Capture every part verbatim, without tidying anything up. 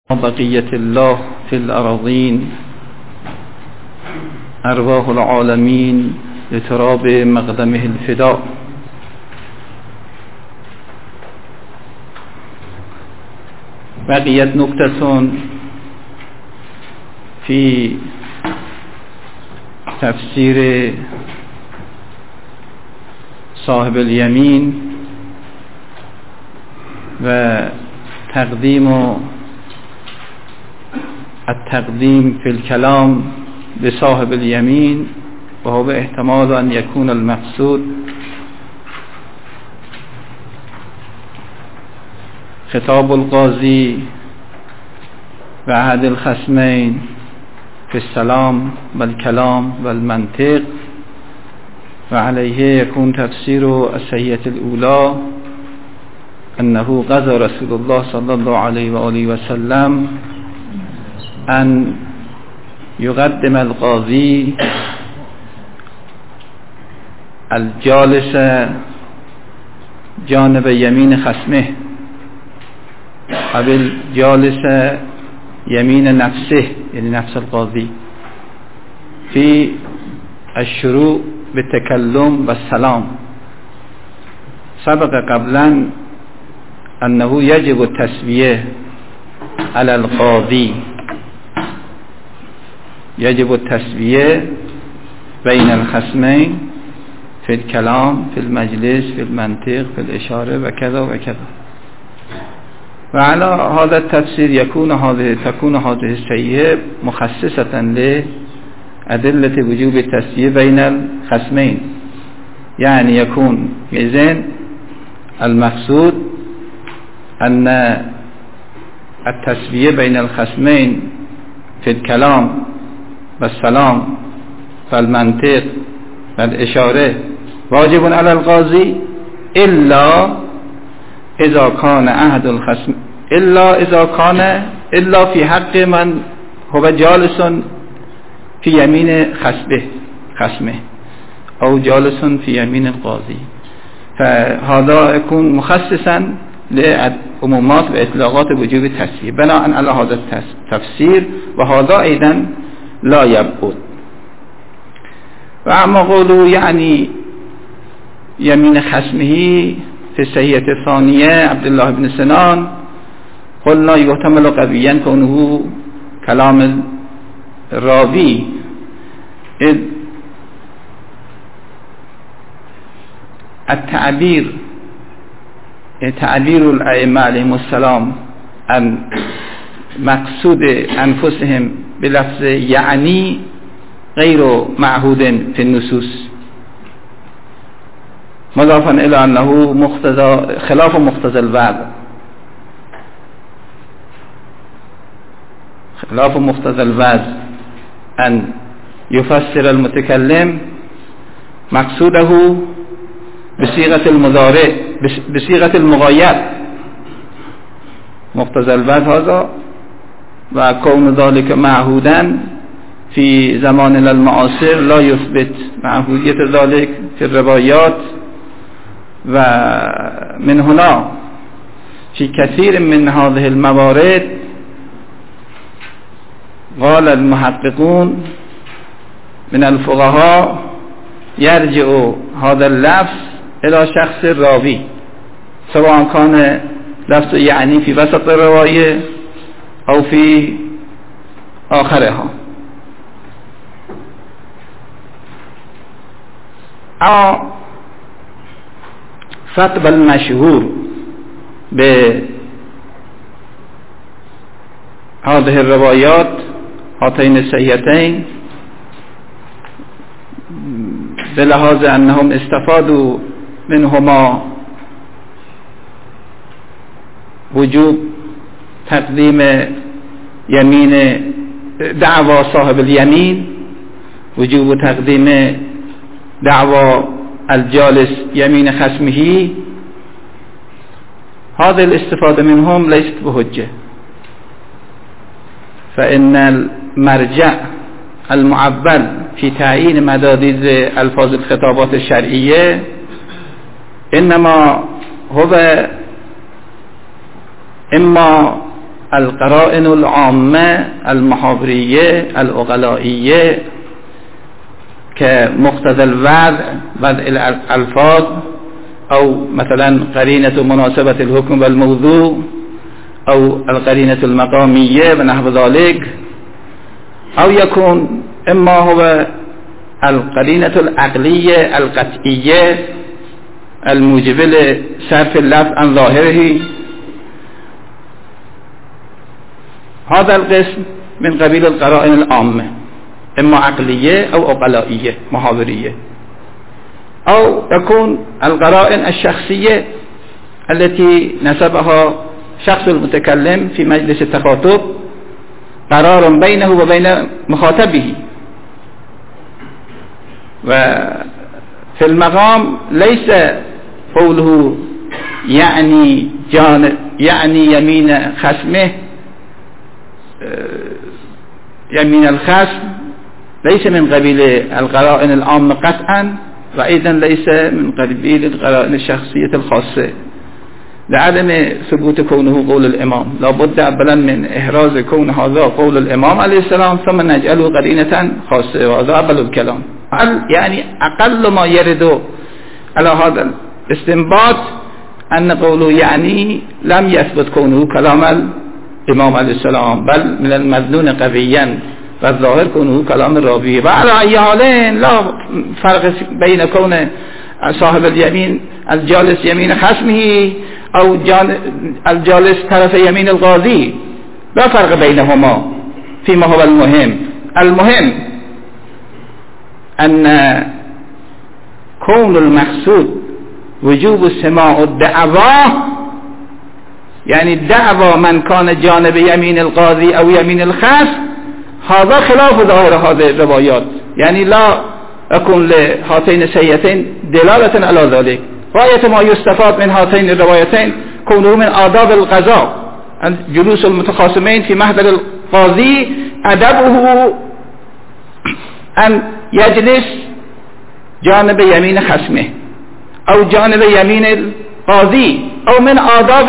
بقية الله في الأراضين أرواح العالمين لتراب مقدمه الفداء. بقيت نكتة في تفسير صاحب اليمين وتقديم التقديم في الكلام بصاحب اليمين، وهو احتمال أن يكون المقصود خطاب القاضي وأحد الخصمين في السلام والكلام والمنطق، وعليه يكون تفسير السيئة الأولى أنه قضى رسول الله صلى الله عليه وآله وسلم أن يقدم القاضي الجالس جانب يمين خصمه أو الجالس يمين نفسه، يعني نفس القاضي، في الشروع بالتكلم والسلام. سبق قبلا أنه يجب التسوية على القاضي، يجب التسوية بين الخصمين في الكلام، في المجلس، في المنطق، في الإشارة وكذا وكذا. وعلى هذا التفسير يكون هذه تكون هذه السيئة مخصصة لأدلة وجوب التسوية بين الخصمين، يعني يكون إذن المقصود أن التسوية بين الخصمين في الكلام والسلام والمنطق والإشارة واجب على القاضي إلا إذا كان أحد الخصم إلا إذا كان إلا في حق من هو جالس في يمين خصمه خصمه أو جالس في يمين القاضي، فهذا يكون مخصصا لعمومات وإطلاقات وجوب التسوية بناء على هذا التفسير، وهذا أيضا لا يبعد. وأما قولوا يعني يمين خصمه في السيئة الثانية عبد الله بن سنان، قلنا يحتمل قويا كونه كلام الراوي، إذ التعبير تعبير الأئمة عليهم السلام عن مقصود أنفسهم بلفظ يعني غير معهود في النصوص، مضافا إلى أنه مقتضى خلاف مقتضى الوعظ، خلاف مقتضى الوعظ أن يفسر المتكلم مقصوده بصيغة المضارع بصيغة المغاير، مقتضى الوعظ هذا، وكون ذلك معهودا في زماننا المعاصر لا يثبت معهودية ذلك في الروايات. ومن هنا في كثير من هذه الموارد قال المحققون من الفقهاء يرجع هذا اللفظ إلى شخص الراوي، سواء كان لفظ يعني في وسط الرواية أو في آخرها. أو فتب المشهور بهذه الروايات هاتين السيئتين بلحاظ أنهم استفادوا منهما وجوب تقديم يمين دعوى صاحب اليمين، وجوب تقديم دعوى الجالس يمين خصمه. هذه الاستفادة منهم ليست بحجة، فإن المرجع المعبر في تعيين مداديز ألفاظ الخطابات الشرعية إنما هو إما القرائن العامة المحاورية العقلائية كمقتضى الوضع وضع الألفاظ، أو مثلا قرينة مناسبة الحكم والموضوع، أو القرينة المقامية ونحو ذلك، أو يكون إما هو القرينة العقلية القطعية الموجبة لصرف اللفظ عن ظاهره. هذا القسم من قبيل القرائن العامة، إما عقلية أو عقلائية محاورية. أو يكون القرائن الشخصية التي نسبها شخص المتكلم في مجلس التخاطب قرار بينه وبين مخاطبه. وفي المقام ليس قوله يعني جانب يعني يمين خصمه، يمين الخصم ليس من قبيل القرائن العامة قطعا، وأيضا ليس من قبيل القرائن الشخصية الخاصة، لعدم ثبوت كونه قول الإمام. لابد أولا من إحراز كون هذا قول الإمام عليه السلام، ثم نجعله قرينة خاصة، وهذا أول الكلام. يعني أقل ما يرد على هذا الاستنباط أن قوله يعني لم يثبت كونه كلام الإمام عليه السلام، بل من المظنون قويا والظاهر كونه كلام الراوي. وعلى أي حالين لا فرق بين كون صاحب اليمين الجالس يمين خصمه أو الجالس طرف يمين القاضي، لا فرق بينهما فيما هو المهم. المهم أن كون المقصود وجوب سماع الدعوى، يعني الدعوى من كان جانب يمين القاضي أو يمين الخصم، هذا خلاف ظاهر هذه الروايات، يعني لا يكون لهاتين السيئتين دلالة على ذلك. غاية ما يستفاد من هاتين الروايتين كونه من آداب القضاء، جلوس المتخاصمين في محضر القاضي أدبه أن يجلس جانب يمين خصمه أو جانب يمين القاضي، أو من آداب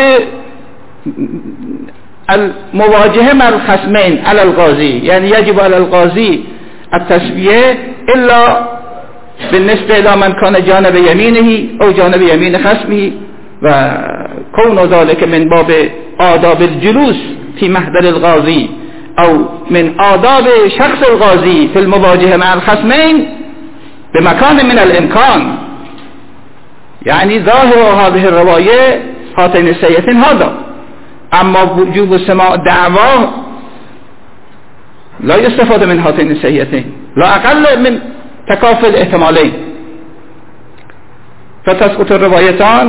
المواجهة مع الخصمين على القاضي، يعني يجب على القاضي التسوية إلا بالنسبة إلى من كان جانب يمينه أو جانب يمين خصمه، وكون ذلك من باب آداب الجلوس في محضر القاضي أو من آداب شخص القاضي في المواجهة مع الخصمين بمكان من الإمكان. يعني ظاهر هذه الرواية هاتين السيئتين هذا. أما وجوب سماع الدعوى لا يستفاد من هاتين السيئتين، لا أقل من تكافل الاحتمالين، فتسقط الروايتان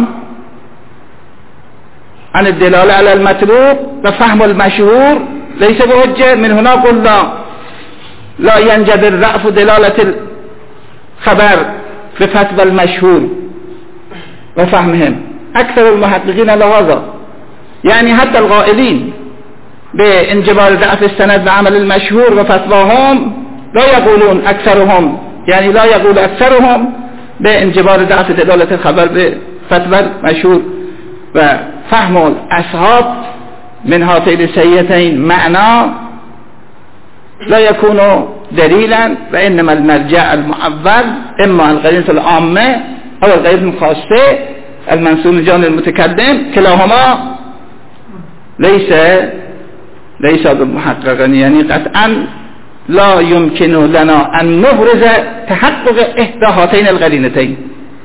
عن الدلالة على المطلوب وفهم المشهور ليس بحجة. من هنا قلنا لا ينجبر رأف دلالة الخبر بفتوى المشهور وفهمهم. أكثر المحققين لهذا، يعني حتى القائلين بانجبار ضعف السند بعمل المشهور وفتواهم لا يقولون أكثرهم، يعني لا يقول أكثرهم بانجبار ضعف دلالة الخبر بفتوى المشهور. وفهم الأصحاب من هاتين السيئتين معنى لا يكون دليلا، وإنما المرجع المعبر إما القرينة العامة أو القرينة الخاصة المنسوب من جانب المتكلم، كلاهما ليس ليس بمحقق، يعني قطعا لا يمكن لنا أن نبرز تحقق إحدى هاتين القرينتين.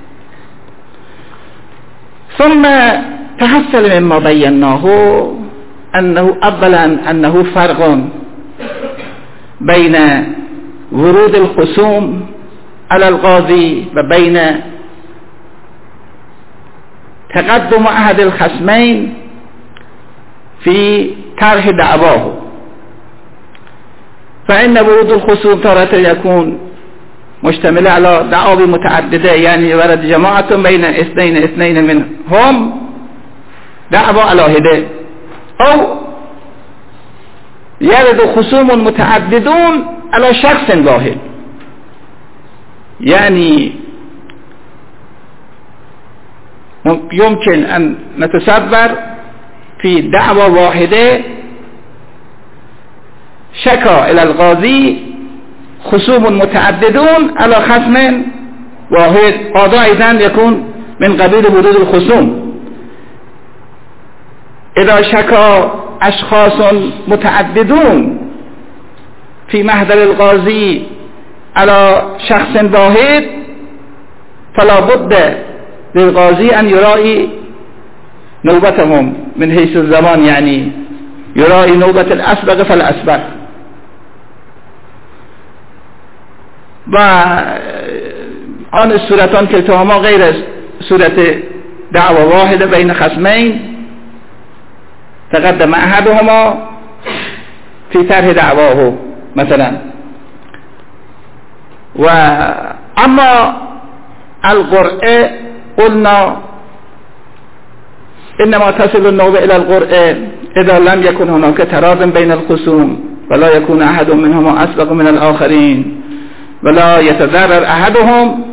ثم تحصل مما بيناه أنه أولا أنه فرق بين ورود الخصوم على القاضي وبين تقدم أحد الخصمين في طرح دعواه. فإن ورود الخصوم تارة يكون مشتمل على دعاوى متعددة، يعني ورد جماعة بين اثنين اثنين منهم دعوى على هدى، أو يرد خصوم متعددون على شخص واحد. يعني يمكن أن نتصور في دعوة واحدة شکا الى القاضی خصوم متعددون على خصم واحد هذا ايضا يكون من قبيل حدود الخصوم. اذا شکا اشخاص متعددون في محضر القاضي على شخص واحد فلا بد للقاضي ان يراعي نوبتهم من حيث الزمان، يعني يراعي نوبة الاسبق فالاسبق. و آن صورتان که اتهاما غیر از صورت دعوا واحده بین خصمین تقدم احدهما في طرح دعواه مثلا. و اما القرعه قلنا انما تصل النوبه الى القرعه اذا لم يكن هناك تراض بين الخصوم ولا يكون احد منهما اسبق من الاخرين ولا يتضرر احدهم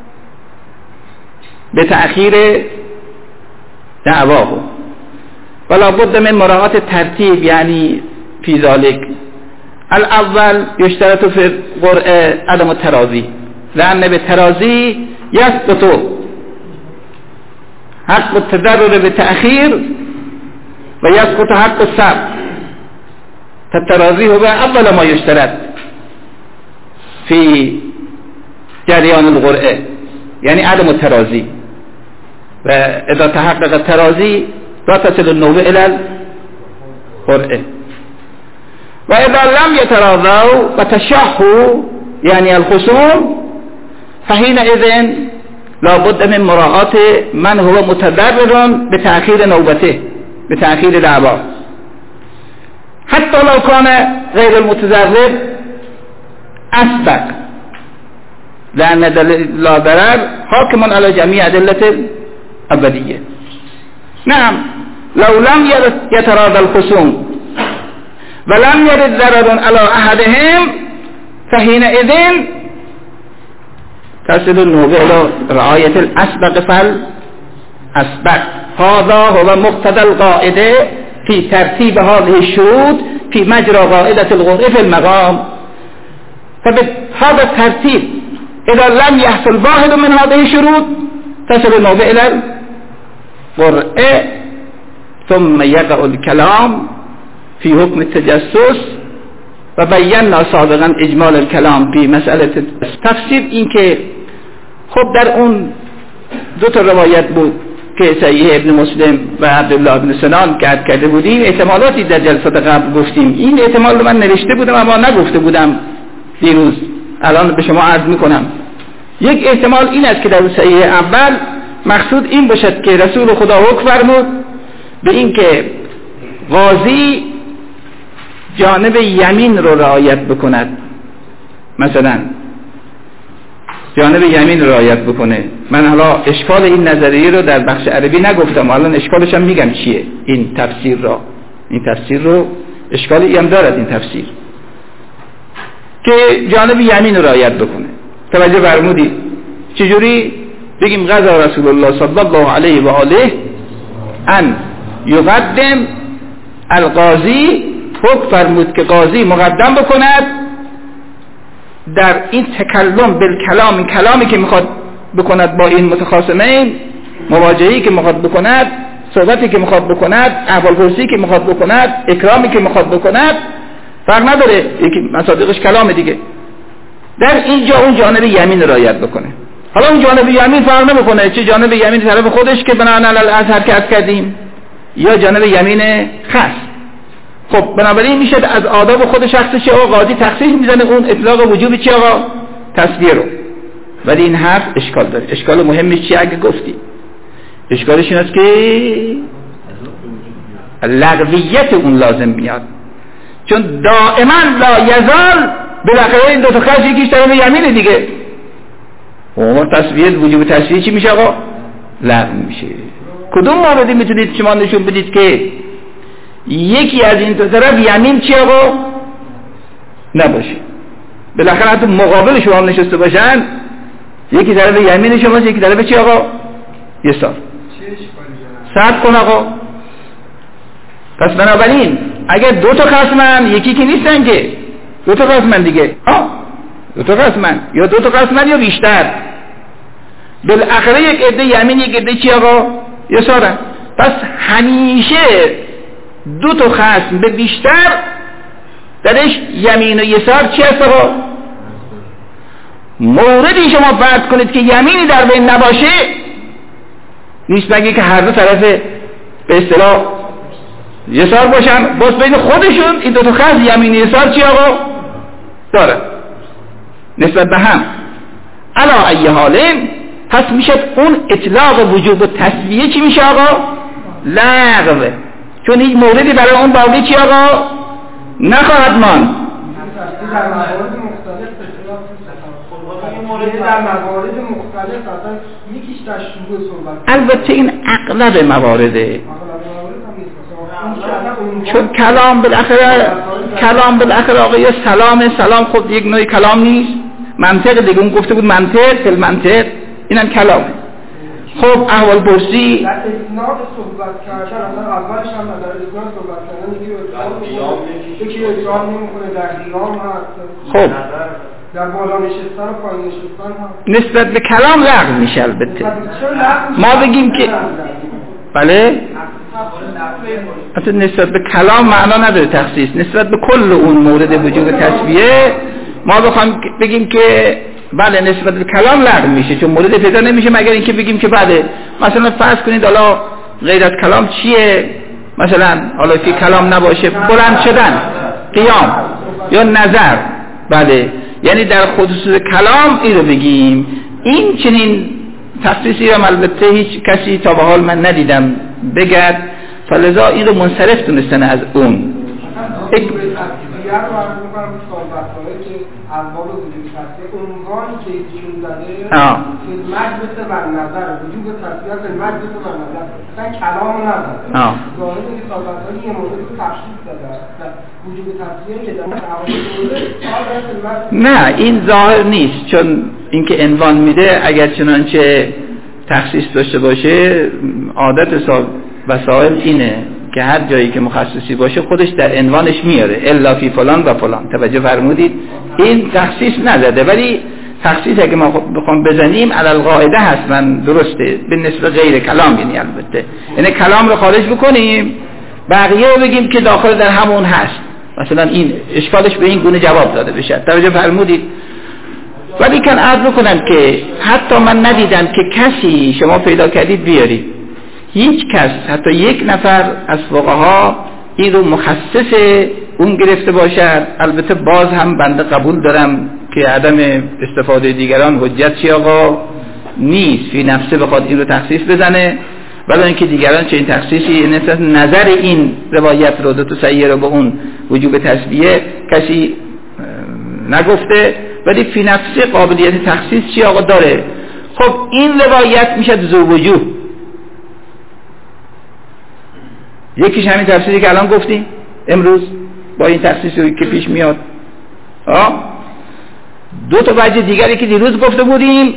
بتأخير دعواه ولا بد من مراعاة الترتيب يعني في ذلك. الاول يشترط في القرعه عدم التراضي لأن بالتراضي يثبت حق التضرر بالتأخير ويسقط حق السبق، فالتراضي هو أول ما يشترط في جريان القرعه، يعني عدم التراضي. وإذا تحقق التراضي لا تصل النوبة إلى القرعه. وإذا لم يتراضوا وتشحوا يعني الخصوم فحينئذ لا بد من مراعاة من هو متضرر بتأخير نوبته بتأخير دعواه حتى لو كان غير المتضرر أسبق، لأن لا ضرر حاكم على جميع أدلة الأبدية. نعم لو لم يتراضى الخصوم ولم يرد ضرر على أحدهم فحينئذ تصل النوبة إلى رعاية الأسبق فالأسبق. هذا هو مقتضى القاعدة في ترتيب هذه الشروط في مجرى قاعدة القرعة في المقام. فبهذا الترتيب إذا لم يحصل واحد من هذه الشروط تصل النوبة إلى القرعة، ثم يقع الكلام في حكم التجسس. و بینا سابقا اجمال الكلام في مسئله تفسیر. این که خب در اون دو تا روایت بود که صحیح ابن مسلم و عبدالله ابن سنان قد کرده بودیم، احتمالاتی در جلسات قبل گفتیم. این احتمال رو من نوشته بودم اما نگفته بودم دیروز، الان به شما عرض میکنم. یک احتمال این است که در صحیح اول مقصود این باشد که رسول خدا حکم فرمود به این که قاضی جانب یمین رو رعایت بکند، مثلا جانب یمین رو رعایت بکنه. من حالا اشکال این نظریه رو در بخش عربی نگفتم، الان اشکالش هم میگم چیه. این تفسیر را این تفسیر رو اشکالی هم دارد این تفسیر که جانب یمین رو رعایت بکنه. توجه فرمودید چجوری؟ بگیم قضا رسول الله صلی الله علیه و آله ان یقدم القاضی، حکم فرمود که قاضی مقدم بکند در این تکلم بالکلام، این کلامی که میخواد بکند با این متخاصمین، مواجهه‌ای که میخواد بکند، صحبتی که میخواد بکند، احوالپرسی که میخواد بکند، اکرامی که میخواد بکند، فرق نداره، یکی مصادیقش کلام دیگه. در اینجا اون جانب یمین رعایت بکنه. حالا اون جانب یمین فرق نمیکنه چه جانب یمین طرف خودش که بناء علی الازهر که عرض کردیم یا جانب یمین خاص. خب بنابراین میشه از آداب خود شخص چه آقا قاضی تخصیص میزنه اون اطلاق وجوب چه آقا تصویه رو. ولی این حرف اشکال داره. اشکال مهمش چیه اگه گفتی؟ اشکالش این است که لغویت اون لازم میاد، چون دائما لا یزال بالاخره این دو تا خرج یکیش طرف یمینه دیگه. اون تصویه وجوب تصویه چی میشه آقا؟ لغو میشه. کدوم موردی میتونید شما نشون بدید که یکی از این دو طرف یمین چی آقا نباشه؟ بالاخره حتی مقابل شما نشسته باشن، یکی طرف یمین شما یکی طرف چی آقا یسار. صبر کن آقا. پس بنابراین اگر دو تا خصمن یکی که نیستن که دو تا قسمن دیگه، ها دو تا قسمن یا دو تا قسمن یا بیشتر. بالاخره یک عده یمین یک عده چی آقا؟ یسارن. پس همیشه دو تا خصم به بیشتر درش یمین و یسار چی هست آقا؟ موردی شما فرض کنید که یمینی در بین نباشه، نیست بگی که هر دو طرف به اصطلاح یسار باشن، باز بین خودشون این دو تا خصم یمین و یسار چی آقا؟ داره نسبت به هم. علا ای حالین پس میشه اون اطلاق وجوب و تسویه چی میشه آقا؟ لغو، چون هیچ موردی برای اون باقی چی آقا؟ نخواهد ماند. البته این اغلب موارده، چون کلام بالاخره کلام بالاخره آقا یا سلام سلام خود یک نوع کلام نیست، منطق دیگه، اون گفته بود منطق فی المنطق، اینم کلامه. خب احوال پرسی در اسناد صحبت کردن اصلا اولش هم در اسناد صحبت کردن یکی ادغام نمیکنه، در قیام هست، خب در بالا نشستن و پایین نشستن هست، نسبت به کلام لغو میشه. البته ما بگیم که بله اصلا نسبت به کلام معنا نداره تخصیص، نسبت به کل اون مورد وجوب تسویه ما بخوام بگیم که بله نسبت به کلام لغو میشه، چون مورد پیدا نمیشه مگر اینکه بگیم که بله مثلا فرض کنید حالا غیر از کلام چیه، مثلا حالا که کلام نباشه بلند شدن، قیام یا نظر، بله یعنی در خصوص کلام این رو بگیم. این چنین تخصیصی رو البته هیچ کسی تا به حال من ندیدم بگرد، فلذا این رو منصرف دونستن از اون. ایک اول وجود تصویه عنوانی که ایشون داده مجلس بر نظر وجود تصویه به مجلس بر نظر مثلا کلام نداده، ظاهر اینکه صحبت‌های یه مورد رو تفصیل داده وجود تصویه که در حوالت نه این ظاهر نیست، چون اینکه عنوان میده اگر چنانچه تخصیص داشته باشه عادت وسائل اینه که هر جایی که مخصصی باشه خودش در عنوانش میاره، الا فی فلان و فلان. توجه فرمودید؟ این تخصیص نزده، ولی تخصیص اگه ما بخوام بزنیم علی القاعده حتما درسته به نسبت غیر کلام، یعنی البته یعنی کلام رو خارج بکنیم بقیه رو بگیم که داخل در همون هست، مثلا این اشکالش به این گونه جواب داده بشه. توجه فرمودید؟ ولی کن عرض بکنم که حتی من ندیدم که کسی شما پیدا کردید بیارید، هیچ کس حتی یک نفر از فقها این رو مخصص اون گرفته باشد. البته باز هم بنده قبول دارم که عدم استفاده دیگران حجت چی آقا نیست، فی نفسه بخواد این رو تخصیص بزنه، ولی اینکه دیگران چه این تخصیصی نسبت نظر این روایت رو دو تا صحیح رو به اون وجوب تسبیه کسی نگفته، ولی فی نفسه قابلیت تخصیص چی آقا داره. خب این روایت میشه ذو وجوه، یکیش همین تفسیری که الان گفتیم امروز با این تخصیصی که پیش میاد، آه دو تا وجه دیگری که دیروز گفته بودیم.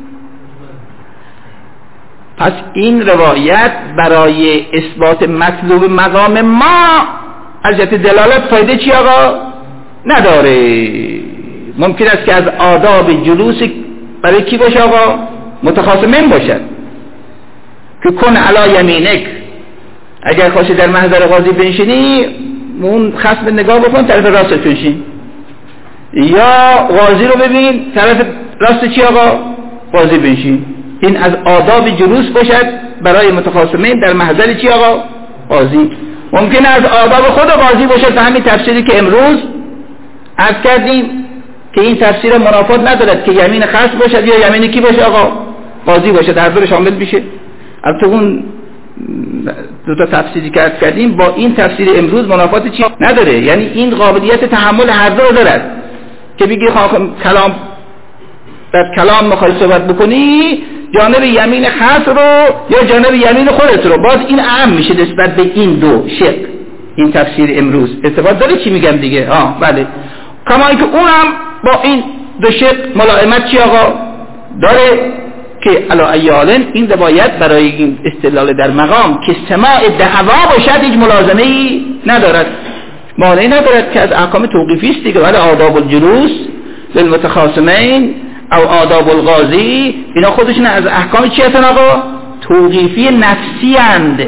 پس این روایت برای اثبات مطلوب مقام ما از جهت دلالت فایده چی آقا نداره. ممکن است که از آداب جلوس برای کی باشه آقا؟ متخاصمین باشد که کن علی یمینک، اگر خواستی در محضر قاضی بنشینی اون خصم نگاه بکن طرف راست بنشین، یا قاضی رو ببین طرف راست چی آقا قاضی بنشین. این از آداب جلوس باشد برای متخاصمین در محضر چی آقا قاضی. ممکنه از آداب خود قاضی باشد به همین تفسیری که امروز عرض کردیم که این تفسیر منافات ندارد که یمین خصم باشد یا یمین کی باشه آقا قاضی باشد، هر دو شامل بشه. البته اون دو تا تفسیری که عرض کردیم با این تفسیر امروز منافات چی نداره، یعنی این قابلیت تحمل هر دو رو دارد که بگی کلام در کلام میخوای صحبت بکنی جانب یمین خاص رو یا جانب یمین خودت رو، باز این اهم میشه نسبت به این دو شق. این تفسیر امروز استفاده داره چی میگم دیگه، آه بله، کما اینکه اونم با این دو شق ملائمت چی آقا داره که علا ایالن این روایت برای این استدلال در مقام که سماع دعوا باشد هیچ ملازمه ای ندارد، مانعی ندارد که از احکام توقیفی است دیگه، ولی آداب الجلوس للمتخاصمین او آداب القاضی اینا خودشون از احکام چی هستن آقا؟ توقیفی نفسی اند.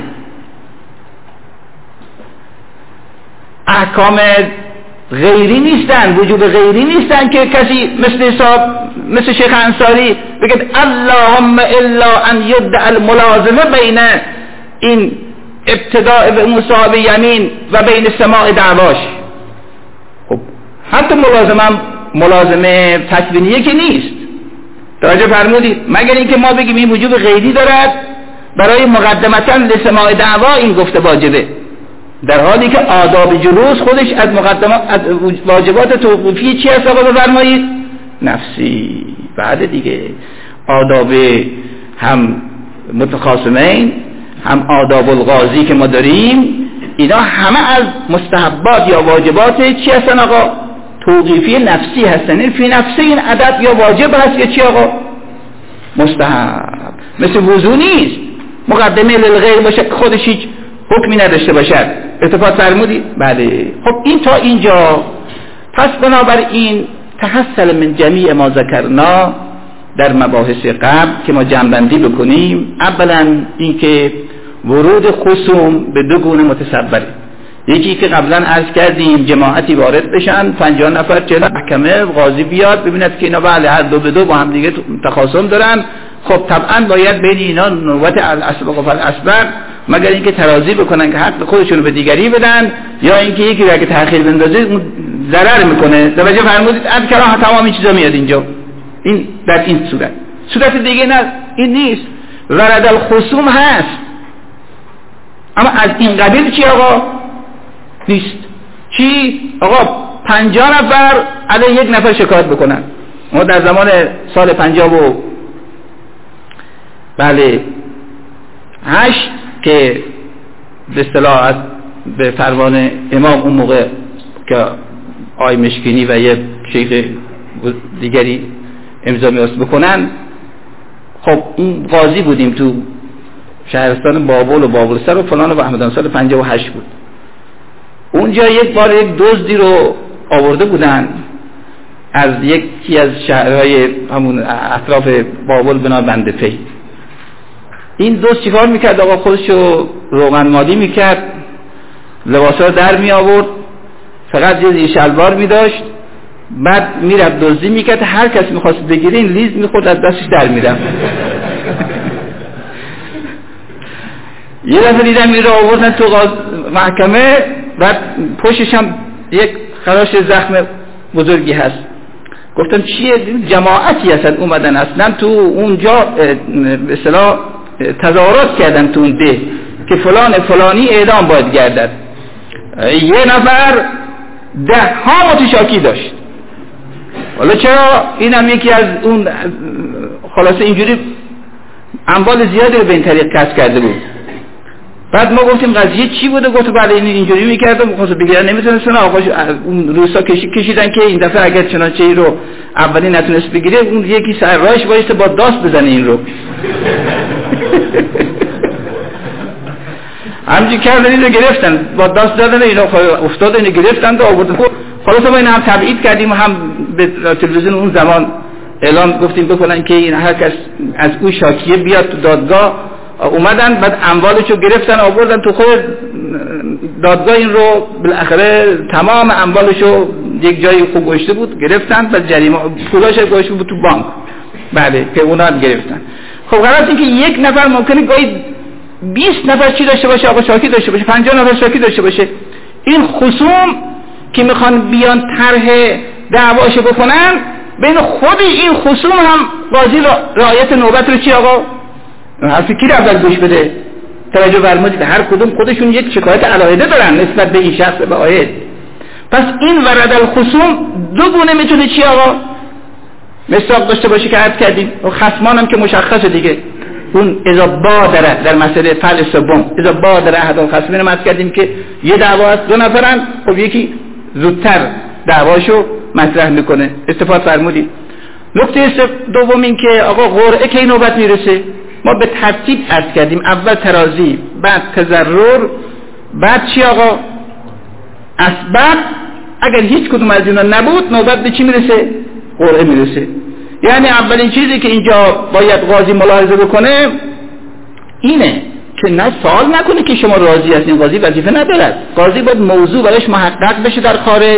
احکام غیری نیستن، وجوب غیری نیستن که کسی مثل حساب مثل شیخ انصاری بگه اللهم الا ان یدعى الملازمه بین این ابتداء به مصاحب یمین و بین سماع دعواش. خب حتی ملازمه ملازمه تکوینیه که نیست، توجه فرمودید، مگر اینکه ما بگیم این وجوب غیری دارد برای مقدمتا لسماع دعوا این گفته واجبه، در حالی که آداب جلوس خودش از مقدمات از واجبات توقیفی چی هست آقا بفرمایید؟ نفسی. بعد دیگه آداب هم متخاصمین هم آداب القاضی که ما داریم اینا همه از مستحبات یا واجبات چی هستن آقا؟ توقیفی نفسی هستن. این فی نفسی این عدد یا واجب هست یا چی آقا؟ مستحب. مثل وضو نیست مقدمه للغیر باشه خودش هیچ حکمی نداشته باشد. اتفاق فرمودی؟ بله. خب این تا اینجا. پس بنابراین تحصل من جمیع ما ذکرنا در مباحث قبل که ما جمع‌بندی بکنیم، اولا اینکه ورود خصوم به دو گونه متصوره. یکی که قبلا عرض کردیم جماعتی وارد بشن پنجاه نفر چهل محکمه قاضی بیاد ببیند که اینا بله هر دو به دو با هم دیگه تخاصم دارن، خب طبعا باید بین اینا نوبت الاسبق و فالاسبق، مگر اینکه ترازی بکنن که حق خودشون رو به دیگری بدن یا اینکه یکی اگه تأخیر بندازه ضرر میکنه. توجه فرمودید؟ از کلام تمام این چیزا میاد اینجا. این در این صورت. صورت دیگه نه این نیست. ورد الخصوم هست اما از این قبیل چی آقا؟ نیست. چی؟ آقا پنجاه نفر علیه یک نفر شکایت بکنن. ما در زمان سال پنجاه و بله هشت که به اصطلاح به فرمان امام اون موقع که آی مشکینی و یه شیخ دیگری امضا می‌خواست بکنن، خب این قاضی بودیم تو شهرستان بابل و بابلسر و فلان و همدان سال پنجاه و هشت بود. اونجا یک بار یک دزدی رو آورده بودن از یکی از شهرهای همون اطراف بابل به نام بنده پی. این دزد چیکار میکرد آقا؟ خودشو روغن مالی میکرد، لباسا در می آورد، فقط یه زیر شلوار می داشت، بعد میرفت دزدی میکرد، هر کس میخواست بگیره این لیز میخورد از دستش در میرفت. یه دفعه دیدم این رو آوردن تو محکمه، بعد پشتش هم یک خراش زخم بزرگی هست. گفتم چیه؟ جماعتی هستن اومدن اصلا تو اونجا به اصطلاح تظاهرات کردن تو اون ده که فلان فلانی اعدام باید گردد. یه نفر ده ها متشاکی داشت. حالا چرا؟ اینم یکی از اون خلاصه اینجوری اموال زیادی رو به این طریق کسب کرده بود. بعد ما گفتیم قضیه چی بوده؟ گفت بله این اینجوری میکردم خلاصه بگیرن نمیتونستن آقا اون روسا کشی کشیدن که این دفعه اگر چنانچه ای رو اولی نتونست بگیره اون یکی سر راهش بایسته با داست بزنه این رو. همچنین کردن این رو گرفتن با داست دادن اینا افتاد اینو گرفتن و آوردن. خلاصه ما این هم تبعید کردیم و هم به تلویزیون اون زمان اعلام گفتیم بکنن که این هر کس از او شاکیه بیاد تو دادگاه. اومدن بعد اموالشو گرفتن آوردن تو خود دادگاه. این رو بالاخره تمام اموالشو یک جایی خوب گوشته بود گرفتن، بعد جریمه پولاش گوشته بود تو بانک. بله که اونا هم گرفتن. خب قرار این که یک نفر ممکنه گاهی بیست نفر چی داشته باشه آقا؟ شاکی داشته باشه، پنجاه نفر شاکی داشته باشه. این خصوم که میخوان بیان طرح دعواشو بکنن بین خود این خصوم هم قاضی رعایت نوبت رو چی آقا؟ حرفی کی رو اول گوش بده؟ توجه فرمودید هر کدوم خودشون یک شکایت علاهده دارن نسبت به این شخص به آید. پس این ورد الخصوم دو گونه میتونه چی آقا؟ مصداق داشته باشه که عرض کردیم و خصمان هم که مشخصه دیگه. اون اذا بادره در مسئله فعل سوم اذا بادره احد الخصمین رو عرض کردیم که یه دعوا هست دو نفرن، خب یکی زودتر دعواشو مطرح میکنه. استفاده فرمودید. نکته دوم این که آقا قرعه که نوبت میرسه ما به ترتیب عرض کردیم، اول ترازی، بعد تضرر، بعد چی آقا؟ اسباب اگر هیچ کدوم از اینا نبود نوبت به چی میرسه؟ قرعه میرسه. یعنی اولین چیزی که اینجا باید قاضی ملاحظه بکنه اینه که نه سوال نکنه که شما راضی هستین، قاضی وظیفه ندارد. قاضی باید موضوع برایش محقق بشه در خارج،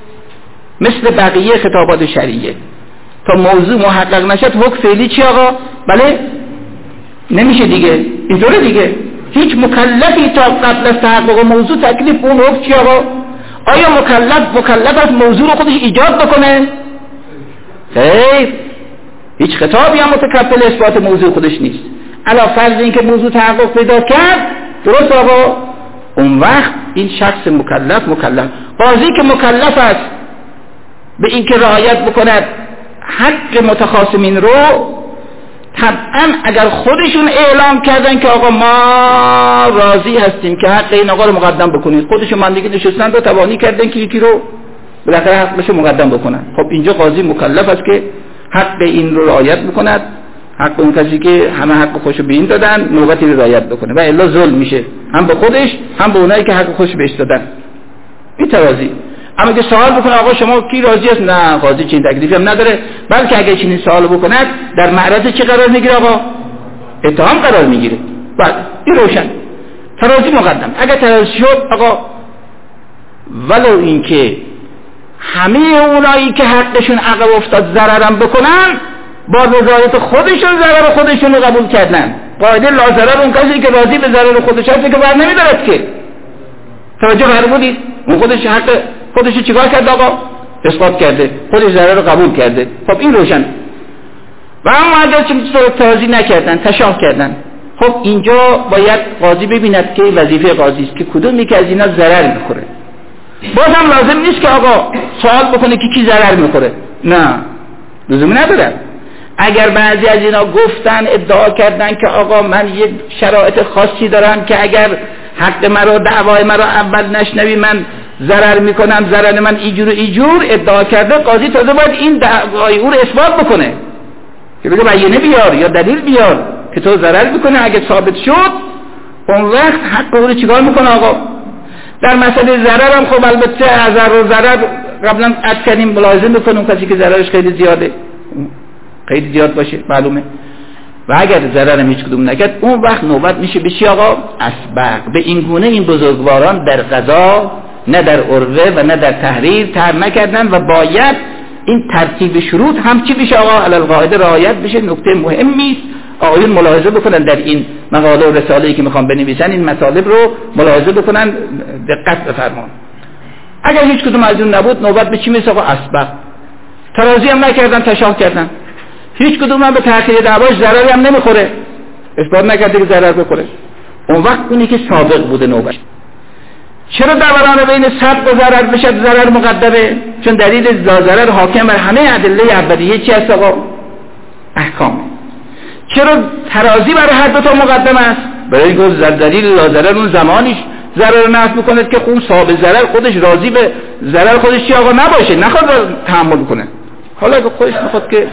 مثل بقیه خطابات شرعیه. تا موضوع محقق نشد حکم فعلی چی آقا؟ بله نمیشه دیگه، اینطوره دیگه. هیچ مکلفی تا قبل از تحقق موضوع تکلیف اون حکم چی آقا؟ آیا مکلف مکلف از موضوع رو خودش ایجاد بکنه؟ خیر، هیچ خطابی هم متکفل اثبات موضوع خودش نیست. علا فرض این که موضوع تحقق پیدا کرد، درست آقا، اون وقت این شخص مکلف مکلف قاضی که مکلف است به این که رعایت بکند حق متخاصمین رو، طبعا اگر خودشون اعلام کردن که آقا ما راضی هستیم که حق این آقا رو مقدم بکنید، خودشون مندگی نشستن رو توانی کردن که یکی رو بالاخره حقش مقدم بکنن، خب اینجا قاضی مکلف است که حق این رو رعایت بکند، حق اون کسی که همه حق خودشو به این دادن نوبتی رو رعایت بکنه، و الا ظلم میشه هم به خودش هم به اونایی که حق خودشو بهش دادن. این ترازی. اما که سوال بکنه آقا شما کی راضی است؟ نه، قاضی چنین تکلیفی هم نداره، بلکه اگه چنین سوال بکند در معرض چه قرار میگیره آقا؟ اتهام قرار میگیره. بعد این روشن ترازی مقدم. اگه ترازی شد آقا، ولو اینکه همه اونایی که حقشون عقب افتاد ضررم بکنن، با رضایت خودشون ضرر خودشون رو قبول کردن. قاعده لا ضرر اون کسی که راضی به ضرر خودش هست که بر نمیدارد که. توجه فرمودید؟ اون خودش حق خودش چیکار کرد آقا؟ اثبات کرده، خودش ضرر رو قبول کرده. خب این روشن. و اما اگر چه ترازی نکردن، تشاه کردن، خب اینجا باید قاضی ببیند که وظیفه قاضی است که کدومی که از اینا ضرر میخوره. باز هم لازم نیست که آقا سوال بکنه که کی ضرر میخوره، نه، لزومی نداره. اگر بعضی از اینا گفتن ادعا کردن که آقا من یک شرایط خاصی دارم که اگر حق مرا دعوای مرا اول نشنوی من ضرر میکنم، ضرر من اینجور اینجور ادعا کرده، قاضی تازه باید این دعوای او رو اثبات بکنه که بگه بیانیه بیار یا دلیل بیار که تو ضرر میکنه. اگه ثابت شد اون وقت حق او رو چیکار میکنه آقا؟ در مسئله ضرر هم خب البته ضرر و ضرر قبلا عد کردیم، ملاحظه میکنیم کسی که ضررش خیلی زیاده، خیلی زیاد باشه معلومه، و اگر ضررم هیچ کدوم نکرد اون وقت نوبت میشه به چی آقا؟ اسبق. به این گونه این بزرگواران در قضا نه در عرفه و نه در تحریر تر نکردن و باید این ترتیب شروط هم چی بشه آقا؟ علی القاعده رعایت بشه. نکته مهمی است، آقایون ملاحظه بکنن در این مقاله و رساله‌ای که میخوام بنویسن این مطالب رو ملاحظه بکنن، دقت بفرمایید. اگر هیچ کدوم از اون نبود نوبت به چی میشه آقا؟ اسبق. ترازی هم نکردن، تشاه کردن، هیچ کدوم هم به تأخیر دعواش ضرری هم نمیخوره، اثبات نکرده که ضرر بخوره، اون وقت اونی که سابق بوده نوبت. چرا دوران بین صد و ضرر بشه ضرر مقدمه؟ چون دلیل ضرر حاکم بر همه ادله اولیه چی هست آقا؟ احکام. چرا ترازی برای هر دو تا مقدم است؟ برای اینکه دلیل لا ضرر اون زمانیش ضرر نفس میکنه که خون صاحب ضرر خودش راضی به ضرر خودش چی آقا نباشه، نخواد تحمل کنه. حالا اگه خودش نخواد که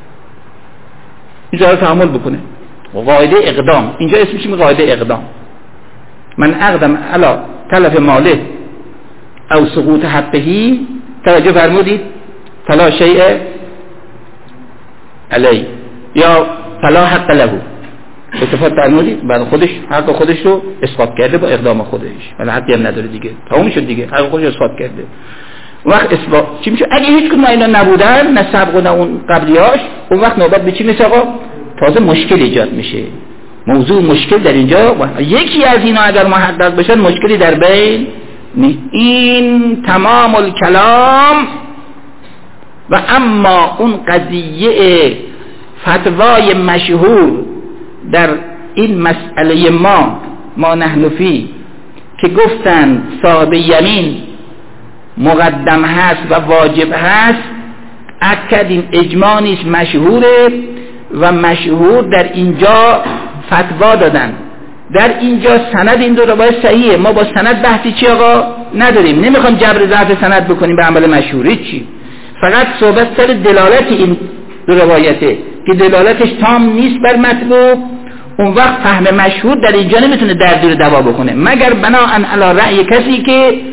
این ضرر تحمل بکنه، قاعده اقدام، اینجا اسمش میشه قاعده اقدام. من اقدم علی تلف ماله او سقوط حقه، توجه فرمودید، فلا شیء علی یا فلا حق له، اتفاق فرمودید، بعد خودش حق خودش رو اسقاط کرده با اقدام خودش، ولی حقی هم نداره دیگه، تموم شد دیگه، حق خودش اسقاط کرده. وقت اثبات چی میشه؟ اگه هیچ کدوم اینا نبودن، نه سبق و نه اون قبلیاش، اون وقت نوبت به چی میشه آقا؟ تازه مشکل ایجاد میشه. موضوع مشکل در اینجا یکی از اینا اگر محقق بشن مشکلی در بین نیست. این تمام الکلام. و اما اون قضیه فتوای مشهور در این مسئله ما ما نحن فی که گفتن صاحب یمین مقدم هست و واجب هست، اکدیم اجماع نیست، مشهوره و مشهور در اینجا فتوا دادن. در اینجا سند این دو روایت صحیحه، ما با سند بحثی چی آقا نداریم، نمیخوام جبر ضعف سند بکنیم به عمل مشهوری چی، فقط صحبت سر دلالت این دو روایته که دلالتش تام نیست بر مطلوب. اون وقت فهم مشهور در اینجا نمیتونه در دور دوا بکنه مگر بناء علی رأی کسی که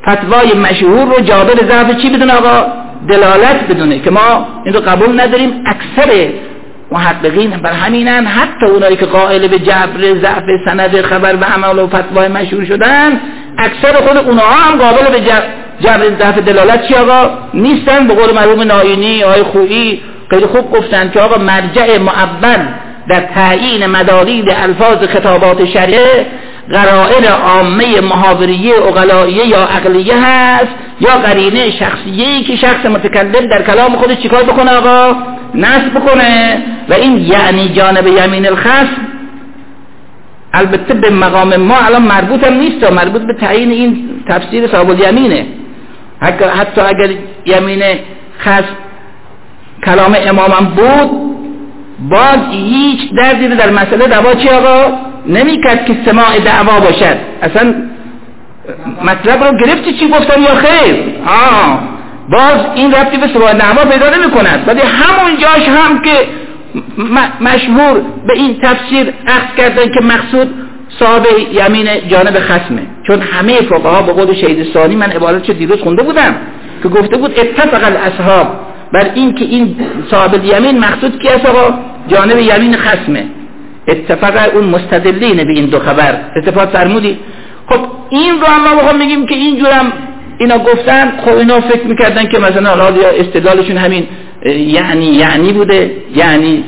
فتوای مشهور رو جابر ضعف چی بدونه آقا؟ دلالت بدونه که ما این رو قبول نداریم. اکثر محققین بر همینن، حتی اونایی که قائل به جبر ضعف سند خبر و عمل و فتوای مشهور شدن، اکثر خود اونها هم قابل به جبر ضعف دلالت چی آقا نیستن. به قول مرحوم ناینی آقای خویی خیلی خوب گفتن که آقا مرجع معول در تعیین مدارید الفاظ خطابات شرعه قرائن عامه محاوریه عقلائیه یا عقلیه هست یا قرینه شخصیه‌ای که شخص متکلم در کلام خودش چیکار بکنه آقا؟ نصب بکنه. و این یعنی جانب یمین الخصم البته به مقام ما الان مربوط هم نیست، مربوط به تعیین این تفسیر صاحب الیمینه. حتی اگر یمین خصم کلام امامم بود باز هیچ دردی در مسئله دعوا چی آقا نمیکرد که سماع دعوا باشد. اصلا مطلب رو گرفتی چی گفتم یا خیر؟ آه باز این ربطی به سماع دعوا پیدا نمی کند. ولی همون جاش هم که مشهور به این تفسیر اخذ کردن که مقصود صاحب یمین جانب خصمه، چون همه فقها به قول شهید ثانی، من عبارتش دیروز خونده بودم که گفته بود اتفق الاصحاب بر این که این صاحب یمین مقصود کی است آقا؟ جانب یمین خصمه. اتفاق اون مستدلین به این دو خبر اتفاق فرمودی. خب این رو هم ما بخوام بگیم که اینجورم اینا گفتن، خب اینا فکر میکردن که مثلا حالا یا استدلالشون همین یعنی یعنی بوده، یعنی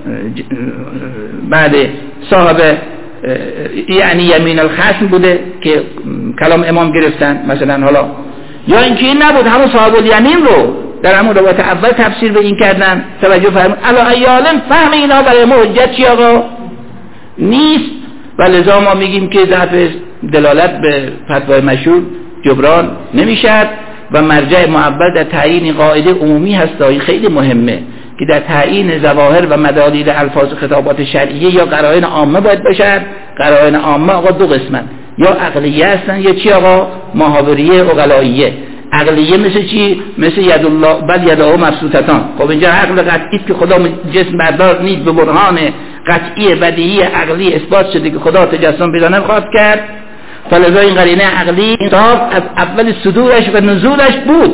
بعد صاحب یعنی یمین الخصم بوده که کلام امام گرفتن مثلا، حالا یا اینکه این نبود همون صاحب الیمین رو در همون روایت اول تفسیر به این کردن. توجه فرمود. علا ایالن فهم اینا برای ما حجت چی آقا نیست و لذا ما میگیم که ضعف دلالت به فتوای مشهور جبران نمیشد و مرجع معول در تعیین قاعده عمومی هست. این خیلی مهمه که در تعیین ظواهر و مدالیل الفاظ خطابات شرعیه یا قرائن عامه باید باشد. قرائن عامه آقا دو قسمن، یا عقلیه هستن یا چی آقا محاوریه عقلائیه. عقلیه مثل چی؟ مثل ید الله بل یداه مبسوطتان. خب اینجا عقل قطعی که خدا جسم بردار نیست، به برهان قطعی بدیهی عقلی اثبات شده که خدا تجسم پیدا نخواهد کرد. فلذا این قرینه عقلی صاحب از اول صدورش و نزولش بود،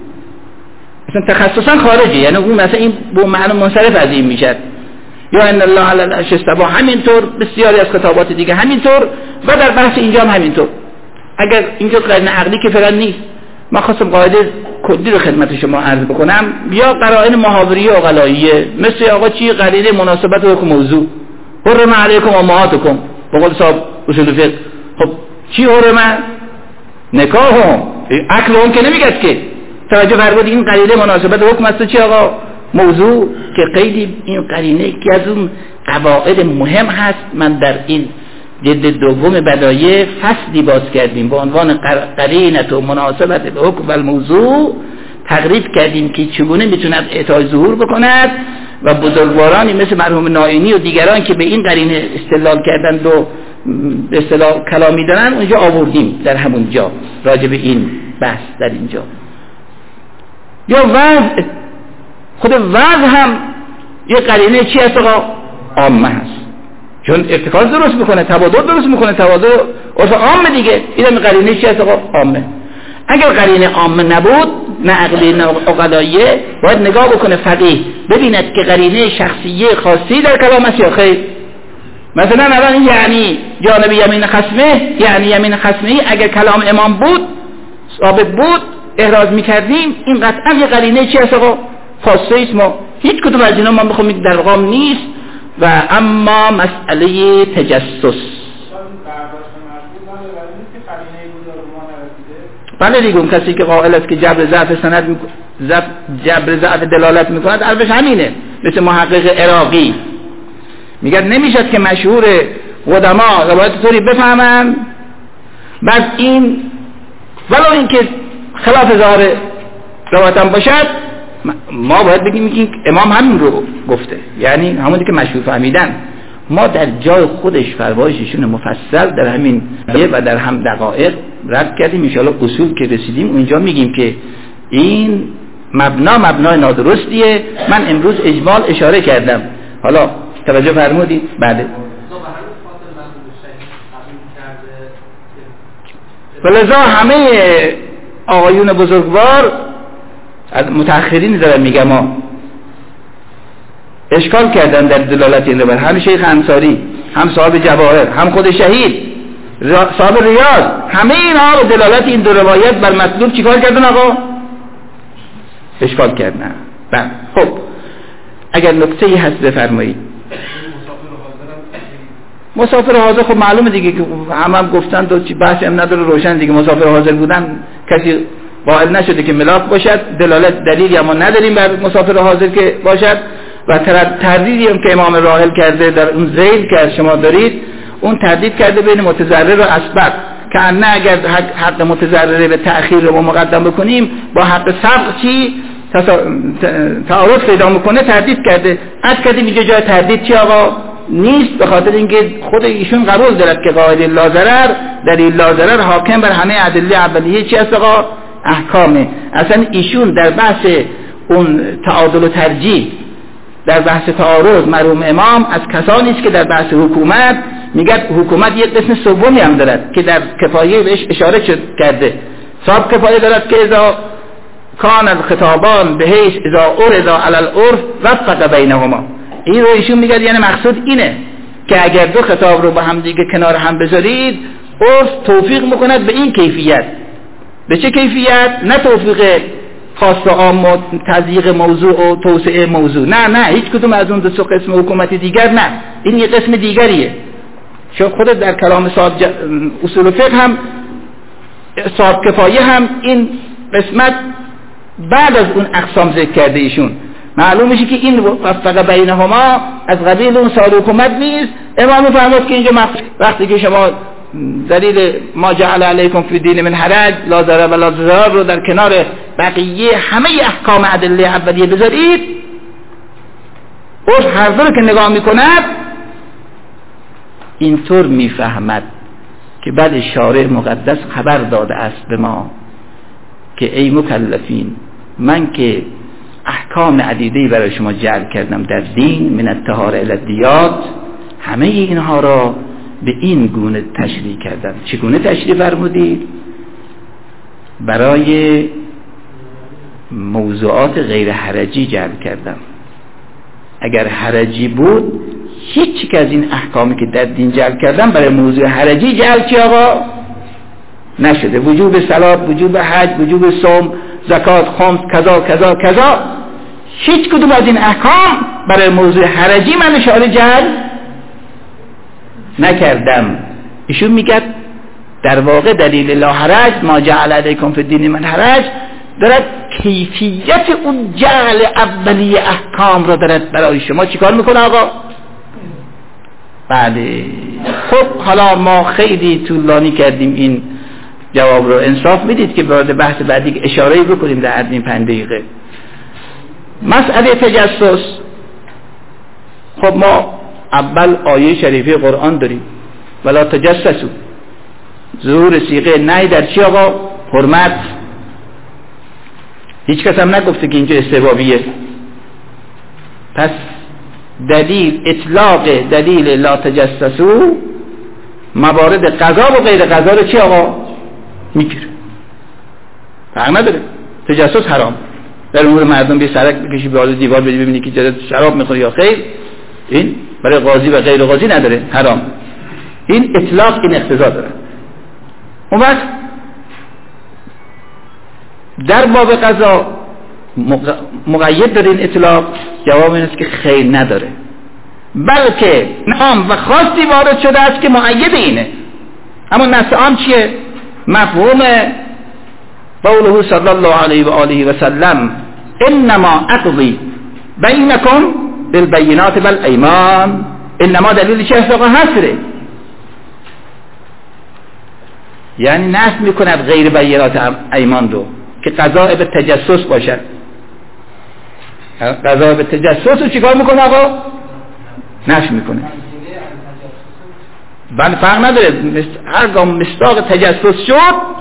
مثلا تخصصا خارجی، یعنی اون مثلا این به معنی منصرف از این میشد. یا ان الله علی العرش استوى همینطور، بسیاری از خطابات دیگه همینطور و در بحث اینجا هم همینطور. اگر اینجا قرینه عقلی که فعلا نیست، ما خواستم قاعده کلی رو خدمت شما عرض بکنم. یا قرائن محاوریه و غلاییه مثل آقا چی؟ قرینه مناسبت و حکم موضوع، حرم علیکم امهاتکم به قول صاحب اصول فقه. خب چی حرمه؟ نکاح. عقل اون که نمیگه که توجه فرمود این قرینه مناسبت و حکم است چی آقا موضوع، که خیلی این قرینه که از اون قواعد مهم هست. من در این جلد دوم بدایع فصلی باز کردیم با عنوان قرینه و مناسبت به حکم و الموضوع، تقریب کردیم که چگونه میتوند اعطای ظهور بکند و بزرگوارانی مثل مرحوم ناینی و دیگران که به این قرینه استدلال کردند و اصطلاح کلامی دارن اونجا آوردیم در همون جا راجع به این بحث در اینجا. یا وضع، خود وضع هم یه قرینه چی هست آقا؟ عامه هست، چون ارتکاز درست میکنه، تبادل درست میکنه، تبادل اصلا عامه دیگه. این هم قرینه چی هست آقا؟ عامه. اگر قرینه عامه نبود، نه عقلی نه عقلاییه، باید نگاه بکنه فقیه ببیند که قرینه شخصیه خاصی در کلام است یا خیر. مثلا الان یعنی جانب یمین خصمه، یعنی یمین خصمه اگر کلام امام بود ثابت بود احراز میکردیم، این قطعا یه قرینه چی هست آقا؟ خاصه است. ما هیچ کدوم از اینا ما میخوام در قام نیست. و اما مسئله تجسس بله دیگه، اون کسی که قائل است که جبر ضعف سند میکنه، جبر ضعف دلالت میکند، عرفش همینه. مثل محقق عراقی میگه نمیشد که مشهور قدما روایت طوری بفهمن بعد این ولو اینکه خلاف ظاهر روایت هم باشد ما باید بگیم که امام همین رو گفته، یعنی همونی که مشهور فهمیدن. ما در جای خودش فرمایششون مفصل در همین و در هم دقایق رد کردیم. ان شاءالله اصول که رسیدیم اونجا میگیم که این مبنا مبنای نادرستیه. من امروز اجمال اشاره کردم، حالا توجه فرمودید؟ بله. ولذا همه آقایون بزرگوار، از متأخرین دارم میگم، ما اشکال کردن در دلالت این روایت، هم شیخ انصاری، هم صاحب جواهر، هم خود شهید، صاحب ریاض، همه اینها به دلالت این دو روایت بر مطلوب چیکار کردن آقا؟ اشکال کردن. بله خب اگر نکته‌ای هست بفرمایید. مسافر حاضر خب معلومه دیگه که همه هم گفتن تو چی بحثی هم نداره، روشن دیگه. مسافر حاضر بودن کسی قائل نشده که ملاک باشد، دلالت دلیلی اما نداریم بر مسافر حاضر که باشد. و تردیدی هم که امام راحل کرده در اون ذیل که شما دارید، اون تردید کرده بین متضرر و اسبق، که نه اگر حق متضرر به تأخیر رو مقدم بکنیم با حق سبق چی تعارض پیدا میکنه، تردید کرده. از کردیم اینجا جای تردید چی آقا نیست، به خاطر اینکه خود ایشون قبول دارد که قاعده لا ضرر دلیل لا ضرر حاکم بر همه ادله اولیه چی است آقا؟ احکامه. اصلا ایشون در بحث اون تعادل و ترجیح، در بحث تعارض، مرحوم امام از کسانی است که در بحث حکومت میگه حکومت یک قسم سومی هم دارد که در کفایه بهش اشاره کرده. صاحب کفایه دارد که اذا کان الخطابان بهش اذا ارضا علی العرف وفق بینهما. این رو ایشون میگه یعنی مقصود اینه که اگر دو خطاب رو با هم دیگه کنار هم بذارید، عرف توفیق میکند به این کیفیت. به چه کیفیت؟ نه توفیق خاص و عام و تضییق موضوع و توسعه موضوع، نه نه هیچ کدوم از اون دو قسم حکومتی دیگر، نه، این یه قسم دیگریه. چون خود در کلام صاحب ج... اصول فقه هم صاحب کفایه هم این قسمت بعد از اون اقسام ذکر کرده ایشون. معلوم میشه که این وفق بینهما از قبیل اون صاحب حکومت نیست. امام فرمود که اینجا وقتی که شما دلیل ما جعل علیکم فی الدین من حرج لا ضرر ولا ضرار رو در کنار بقیه همه احکام ادله اولیه بذارید، عرف هر دو رو که نگاه میکند اینطور میفهمد که بعد شارع مقدس خبر داده است به ما که ای مکلفین، من که احکام عدیده‌ای برای شما جعل کردم در دین، من الطهارة الی الدیات، همه اینها را به این گونه تشریح کردم. چگونه تشریح فرمودید؟ برای موضوعات غیر حرجی جعل کردم. اگر حرجی بود هیچ که از این احکامی که در دین جعل کردم برای موضوع حرجی جعل چی آقا؟ نشده. وجوب صلات، وجوب حج، وجوب صوم، زکات، خمس، کذا کذا کذا، هیچ کدوم از این احکام برای موضوع حرجی من اشاره جعل نکردم. ایشون میگه در واقع دلیل لا حرج ما جعل علیکم فی الدین من حرج دارد کیفیت اون جعل اولی احکام را دارد برای شما چیکار میکنه آقا؟ بله. خب حالا ما خیلی طولانی کردیم این جواب رو، انصاف میدید که وارد بحث بعدی اشاره‌ای بکنیم در حد پنج دقیقه. مسئله تجسس، خب ما اول آیه شریفه قرآن داریم ولا تجسسوا، ظهور صیغه نهی در چی آقا؟ حرمت. هیچ کس هم نگفته که اینجا استحبابیه. پس دلیل اطلاق دلیل لا تجسسوا موارد قضا و غیر قضا رو چی آقا؟ میگیره. فرق نداره. تجسس حرام. در امور مردم بی سرک بکشی به دیوار بدی ببینی که جلد شراب میخوری یا خیر، این برای قاضی و غیر قاضی نداره، حرام. این اطلاق این اقتضا داره. اون وقت در باب قضا مقید داره این اطلاق؟ جواب این است که خیر نداره، بلکه عام و خاصی وارد شده است که مقید اینه. اما نص عام چیه؟ مفهوم قوله صلی الله علیه و آله و سلم انما اقضی بینکم بالبینات والایمان. انما دلیل چه است آقا؟ حصره، یعنی نفی میکند غیر بینات ایمان رو که قضاء به تجسس باشد. قضاء به تجسس رو چیکار میکنه آقا؟ نفی میکنه. بله فرق نداره، هر گام مصداق تجسس شد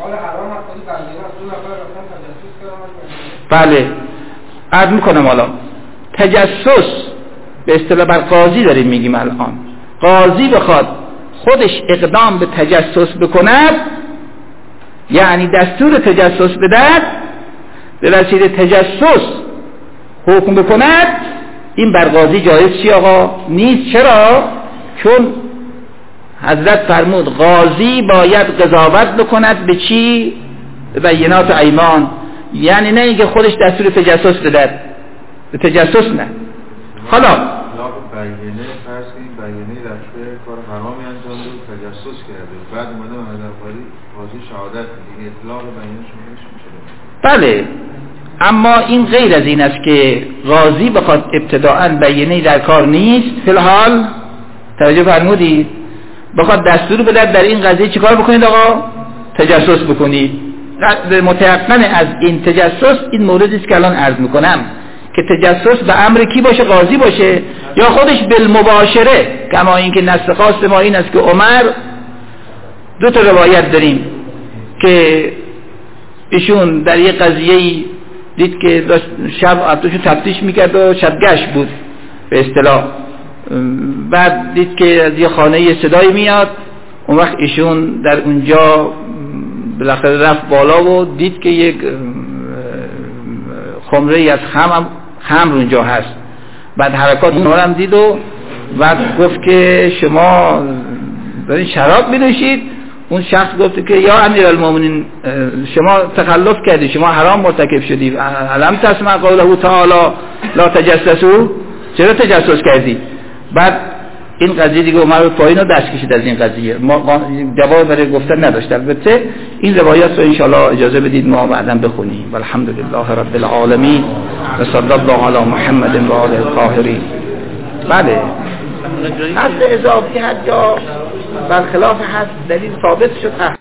بله عرض میکنم. حالا تجسس به اصطلاح بر قاضی داریم میگیم الان. قاضی بخواد خودش اقدام به تجسس بکند، یعنی دستور تجسس بدهد، به وسیله تجسس حکم بکند، این بر قاضی جایز چی آقا؟ نیست. چرا؟ چون حضرت فرمود قاضی باید قضاوت بکند به چی؟ به بینات ایمان. یعنی نه اینکه خودش دستور تجسس بده، به تجسس نه. حالا بیانیه فرض کنید بیانیه رفته کار حرامی انجام داد، تجسس کرده، بعد اومده محضر قاضی شهادت میده، این اطلاق بیانیه شما میشه؟ بله، اما این غیر از این است که قاضی بخواد ابتداءً بیانیه در کار نیست، فی الحال توجه فرمودید، بخواد دستور بده در این قضیه چیکار بکنید آقا؟ تجسس بکنید. متيقن از این تجسس این موردی است که الان عرض میکنم که تجسس به امر کی باشه؟ قاضی باشه، یا خودش بالمباشره. کما اینکه نص خاص ما این است که عمر، دو تا روایت داریم که ایشون در یک قضیه دید که شب اتوشو تفتیش میکرد و شبگشت بود به اصطلاح، بعد دید که از یه خانه یه صدایی میاد، اون وقت ایشون در اونجا بالاخره رفت بالا و دید که یک خمره ای از خمر خمر اونجا هست. بعد حرکات اون هم دید و بعد گفت که شما دارین شراب می‌نوشید. اون شخص گفت که یا امیرالمومنین شما تخلف کردی، شما حرام مرتکب شدی، علم تسمع قوله تعالی لا تجسسوا، چرا تجسس کردی؟ بعد این قضیه دیگه عمر پایین رو دست کشید از این قضیه، ما جواب برای گفتن نداشت. البته این روایات رو انشاءالله اجازه بدید ما بعداً بخونیم. والحمدلله رب العالمین و صلی الله علی محمد و آله الطاهرین. بله، حد اضافی حد یا برخلاف حد دلیل ثابت شد.